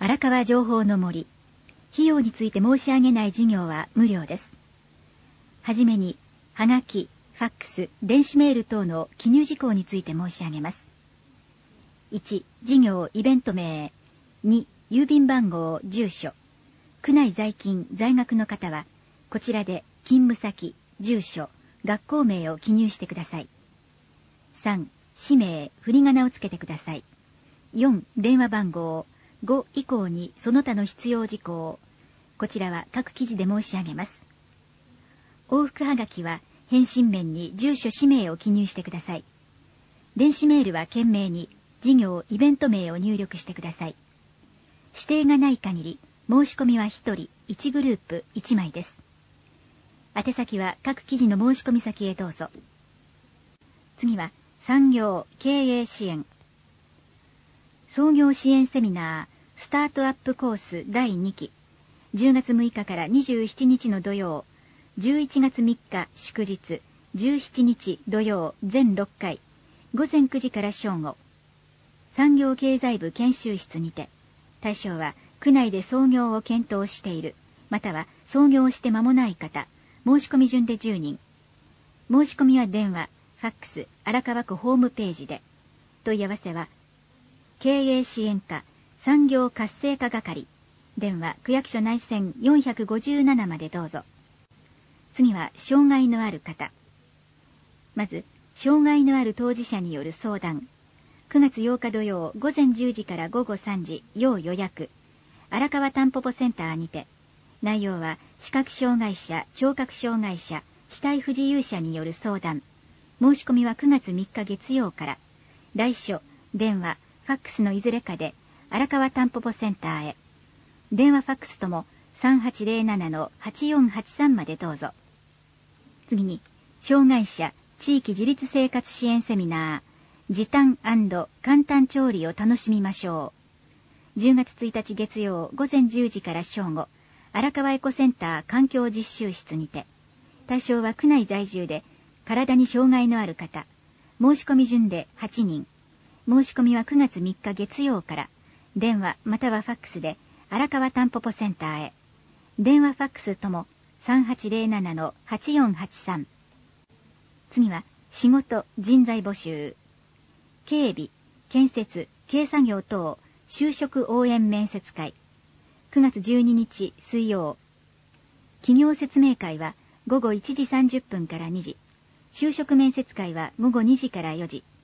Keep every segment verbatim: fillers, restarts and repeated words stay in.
荒川情報の森。費用について申し上げない事業は無料です。はじめに、はがき、ファックス、電子メール等の記入事項について申し上げます。いち、事業イベント名。に、郵便番号、住所。区内在勤、在学の方は、こちらで勤務先、住所、学校名を記入してください。さん、氏名、振り仮名をつけてください。よん、電話番号。ご以降にその他の必要事項。こちらは各記事で申し上げます。往復はがきは返信面に住所氏名を記入してください。電子メールは件名に事業イベント名を入力してください。指定がない限り申し込みはひとりいちグループいちまいです。宛先は各記事の申し込み先へどうぞ。次は産業経営支援。創業支援セミナースタートアップコースだいにき、じゅうがつむいかからにじゅうしちにちの土曜、じゅういちがつみっか祝日、じゅうしちにち土曜全ろっかい、ごぜんくじから正午。産業経済部研修室にて、対象は区内で創業を検討している、または創業して間もない方、申し込み順でじゅうにん。申し込みは電話、ファックス、荒川区ホームページで。問い合わせは、経営支援課、産業活性化係。電話、区役所内線よんひゃくごじゅうななまでどうぞ。次は、障害のある方。まず、障害のある当事者による相談。くがつようか土曜、ごぜんじゅうじからごごさんじ、要予約。荒川たんぽぽセンターにて。内容は、視覚障害者、聴覚障害者、肢体不自由者による相談。申し込みはくがつみっか月曜から。来所、電話、ファックスのいずれかで、荒川たんぽぽセンターへ。電話ファックスともさんはちゼロななのはちよんはちさんまでどうぞ。次に、障害者地域自立生活支援セミナー、時短&簡単調理を楽しみましょう。じゅうがつついたち月曜ごぜんじゅうじから正午、荒川エコセンター環境実習室にて。対象は区内在住で、体に障害のある方。申し込み順ではちにん。申し込みはくがつみっか月曜から。電話またはファックスで荒川たんぽぽセンターへ。電話ファックスともさんはちゼロななのはちよんはちさん。次は仕事人材募集。警備、建設、軽作業等就職応援面接会。くがつじゅうににち水曜。企業説明会はごごいちじさんじゅっぷんからにじ。就職面接会はごごにじからよじ。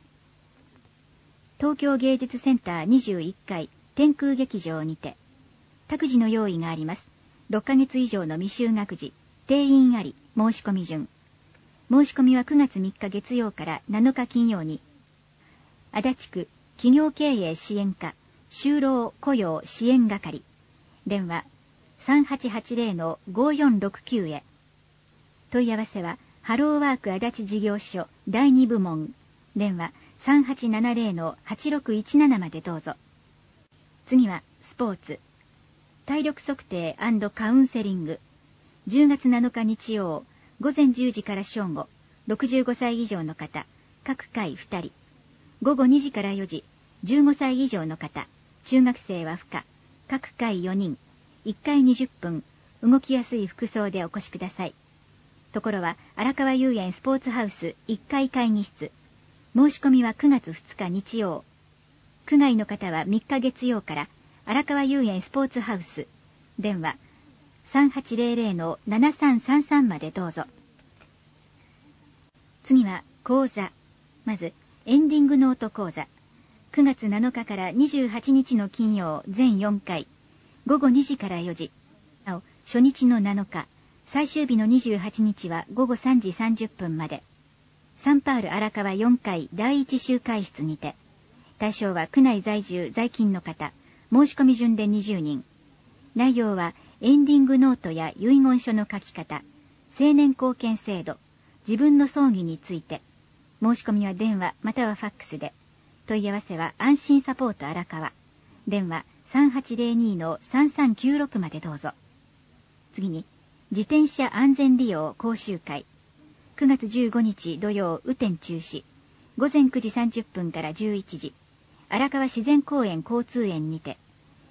東京芸術センターにじゅういっかい天空劇場にて。託児の用意があります。ろっかげつ以上の未就学児、定員あり、申し込み順。申し込みはくがつみっか月曜からなのか金曜に。足立区企業経営支援課、就労雇用支援係。電話さんはちはちゼロのごよんろくきゅうへ。問い合わせは、ハローワーク足立事業所だいに部門。電話さんはちななゼロのはちろくいちななまでどうぞ。次は、スポーツ。体力測定&カウンセリング。じゅうがつなのか日曜、ごぜんじゅうじから正午、ろくじゅうごさい以上の方、各回ふたり。ごごにじからよじ、じゅうごさい以上の方、中学生は不可、各回よにん。いっかいにじゅっぷん、動きやすい服装でお越しください。ところは、荒川遊園スポーツハウスいっかい会議室。申し込みはくがつふつか日曜。区外の方はみっか月曜から、荒川遊園スポーツハウス。電話さんはちゼロゼロのななさんさんさんまでどうぞ。次は講座。まず、エンディングノート講座。くがつなのかからにじゅうはちにちの金曜全よんかい。ごごにじからよじ。なお、初日のなのか、最終日のにじゅうはちにちはごごさんじさんじゅっぷんまで。サンパール荒川よんかいだいいち集会室にて。対象は区内在住在勤の方。申し込み順でにじゅうにん。内容はエンディングノートや遺言書の書き方、青年貢献制度、自分の葬儀について。申し込みは電話またはファックスで。問い合わせは安心サポート荒川。電話さんはちゼロにのさんさんきゅうろくまでどうぞ。次に、自転車安全利用講習会。くがつじゅうごにち土曜雨天中止。ごぜんくじさんじゅっぷんからじゅういちじ。荒川自然公園交通園にて。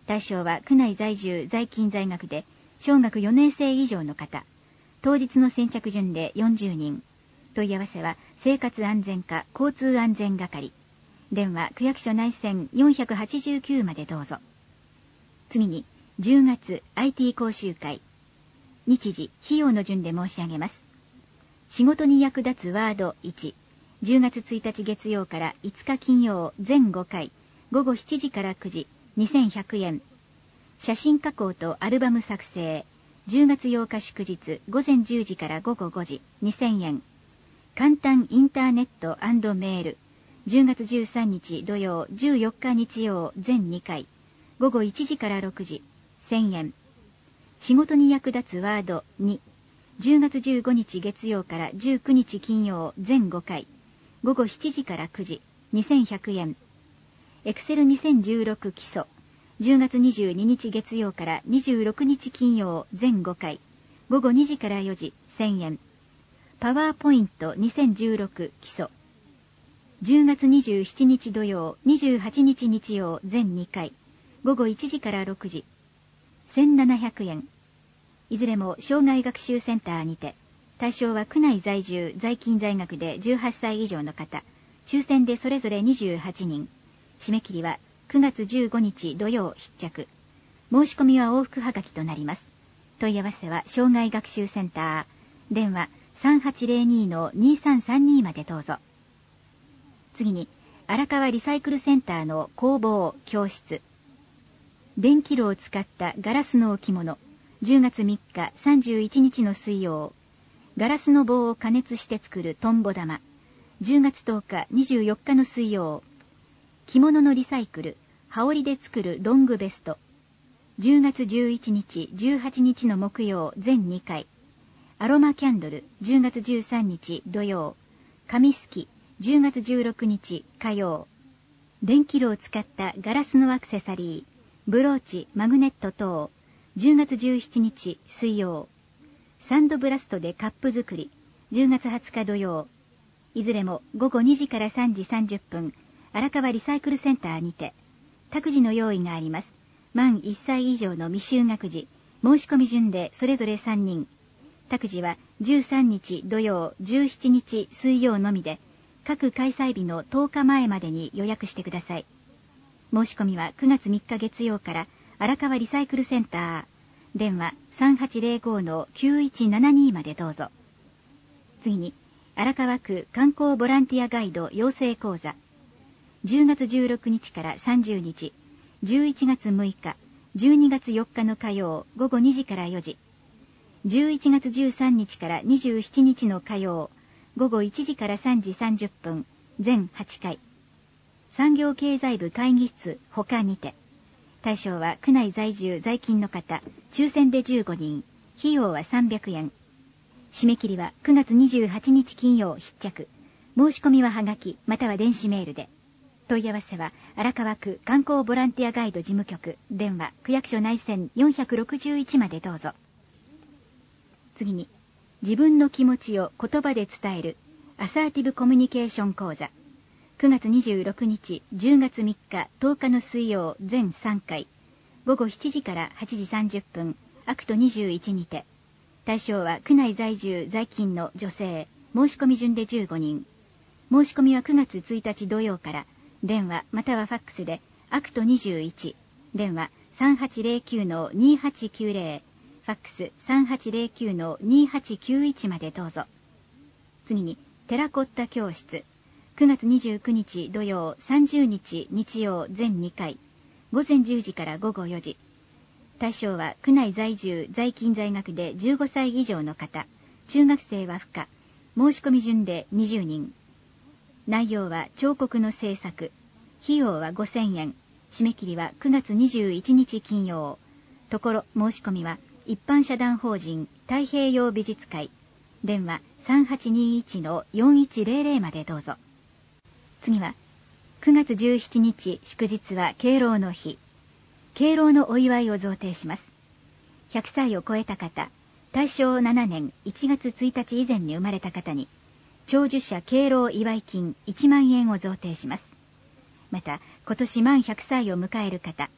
対象は区内在住在勤在学で小学よねん生以上の方。当日の先着順でよんじゅうにん。問い合わせは生活安全課交通安全係。電話区役所内線よんはちきゅうまでどうぞ。次にじゅうがつ アイティー 講習会。日時、費用の順で申し上げます。仕事に役立つワードいち。じゅうがつついたち月曜からいつか金曜全ごかい、ごごしちじからくじ、にせんひゃくえん。写真加工とアルバム作成。じゅうがつようか祝日ごぜんじゅうじからごごごじ、にせんえん。簡単インターネット&メール。じゅうがつじゅうさんにち土曜、じゅうよっか日曜全にかい、ごごいちじからろくじ、せんえん。仕事に役立つワードに。じゅうがつじゅうごにち月曜からじゅうくにち金曜全ごかい、ごごしちじからくじ、にせんひゃくえん。エクセルにせんじゅうろく基礎。じゅうがつにじゅうににち月曜からにじゅうろくにち金曜全ごかい、ごごにじからよじ、せんえん。パワーポイントにせんじゅうろく基礎。じゅうがつにじゅうしちにち土曜、にじゅうはちにち日曜全にかい、ごごいちじからろくじ、せんななひゃくえん。いずれも障害学習センターにて、対象は区内在住在勤在学でじゅうはっさい以上の方、抽選でそれぞれにじゅうはちにん。締め切りはくがつじゅうごにち土曜必着。申し込みは往復はがきとなります。問い合わせは障害学習センター、電話 さんはちゼロに のにさんさんに までどうぞ。次に、荒川リサイクルセンターの工房教室。電気炉を使ったガラスの置物。じゅうがつみっかさんじゅういちにちの水曜。ガラスの棒を加熱して作るトンボ玉。じゅうがつとおかにじゅうよっかの水曜。着物のリサイクル、羽織で作るロングベスト。じゅうがつじゅういちにち、じゅうはちにちの木曜全にかい。アロマキャンドル、じゅうがつじゅうさんにち土曜。紙すき、じゅうがつじゅうろくにち火曜。電気炉を使ったガラスのアクセサリー、ブローチ、マグネット等。じゅうがつじゅうしちにち水曜。サンドブラストでカップ作り、じゅうがつはつか土曜。いずれもごごにじからさんじさんじゅっぷん、荒川リサイクルセンターにて。託児の用意があります。満いっさい以上の未就学児、申し込み順でそれぞれさんにん。託児はじゅうさんにち土曜、じゅうしちにち水曜のみで、各開催日のとおかまえまでに予約してください。申し込みはくがつみっか月曜から荒川リサイクルセンター、電話 さんはちゼロご のきゅういちななに までどうぞ。次に、荒川区観光ボランティアガイド養成講座。じゅうがつじゅうろくにちからさんじゅうにち、じゅういちがつむいか、じゅうにがつよっかの火曜ごごにじからよじ、じゅういちがつじゅうさんにちからにじゅうしちにちの火曜ごごいちじからさんじさんじゅっぷん、全はちかい。産業経済部会議室他にて。対象は区内在住在勤の方、抽選でじゅうごにん、費用はさんびゃくえん。締め切りはくがつにじゅうはちにち金曜必着。申し込みははがきまたは電子メールで。問い合わせは荒川区観光ボランティアガイド事務局、電話区役所内線よんひゃくろくじゅういちまでどうぞ。次に、自分の気持ちを言葉で伝えるアサーティブコミュニケーション講座。くがつにじゅうろくにち、じゅうがつみっか、とおかの水曜全さんかい、ごごしちじからはちじさんじゅっぷん、アクトにじゅういちにて。対象は区内在住在勤の女性、申し込み順でじゅうごにん。申し込みはくがつついたち土曜から、電話またはファックスでアクトにじゅういち、電話 さんはちゼロきゅう のにはちきゅうゼロ、ファックス さんはちゼロきゅう のにはちきゅういちまでどうぞ。次に、テラコッタ教室。くがつにじゅうくにち土曜、さんじゅうにち日曜全にかい、ごぜんじゅうじからごごよじ。対象は区内在住在勤在学でじゅうごさい以上の方、中学生は不可。申し込み順でにじゅうにん。内容は彫刻の制作。費用はごせんえん。締め切りはくがつにじゅういちにち金曜。ところ申し込みは一般社団法人太平洋美術会。電話 さんはちにいち のよんいちゼロゼロ までどうぞ。次は、くがつじゅうしちにち祝日は敬老の日。敬老のお祝いを贈呈します。ひゃくさいを超えた方、大正ななねんいちがつついたち以前に生まれた方に、長寿者敬老祝い金いちまんえんを贈呈します。また、今年満ひゃくさいを迎える方、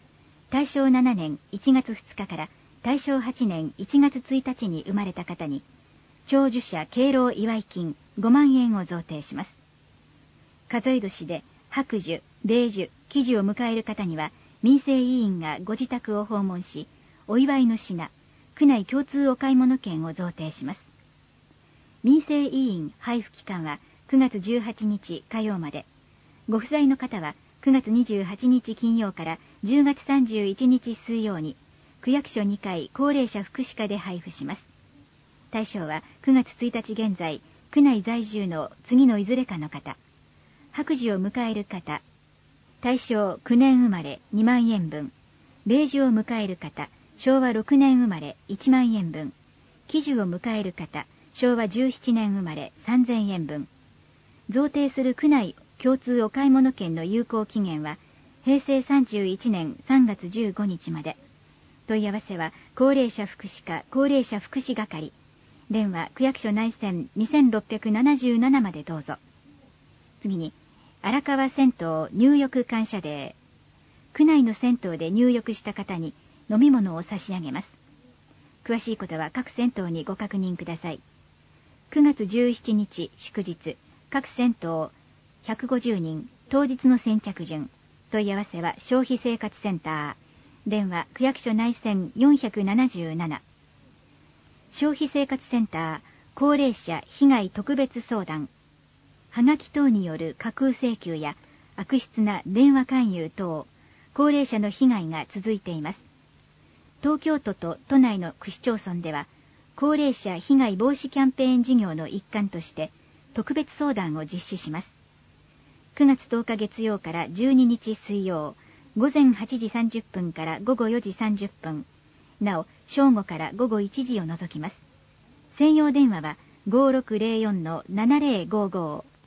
大正ななねんいちがつふつかから大正はちねんいちがつついたちに生まれた方に、長寿者敬老祝金ごまんえんを贈呈します。数え年で白寿、米寿、喜寿を迎える方には、民生委員がご自宅を訪問し、お祝いの品、区内共通お買い物券を贈呈します。民生委員配布期間はくがつじゅうはちにち火曜まで、ご不在の方はくがつにじゅうはちにち金曜からじゅうがつさんじゅういちにち水曜に、区役所にかい高齢者福祉課で配布します。対象はくがつついたち現在、区内在住の次のいずれかの方、白寿を迎える方、大正きゅうねん生まれにまんえんぶん、米寿を迎える方、しょうわろくねん生まれいちまんえんぶん、喜寿を迎える方、しょうわじゅうななねん生まれさんぜんえんぶん。贈呈する区内共通お買い物券の有効期限はへいせいさんじゅういちねんさんがつじゅうごにちまで。問い合わせは高齢者福祉課高齢者福祉係、電話区役所内線にせんろっぴゃくななじゅうななまでどうぞ。次に、荒川銭湯入浴感謝デー。区内の銭湯で入浴した方に飲み物を差し上げます。詳しいことは各銭湯にご確認ください。くがつじゅうしちにち祝日、各銭湯ひゃくごじゅうにん、当日の先着順。問い合わせは消費生活センター。電話区役所内線よんひゃくななじゅうなな。消費生活センター高齢者被害特別相談。はがき等による架空請求や悪質な電話勧誘等、高齢者の被害が続いています。東京都と都内の区市町村では、高齢者被害防止キャンペーン事業の一環として特別相談を実施します。くがつとおか月曜からじゅうににち水曜、ごぜんはちじさんじゅっぷんからごごよじさんじゅっぷん、なお正午からごごいちじを除きます。専用電話は ごろくぜろよんのななぜろごご。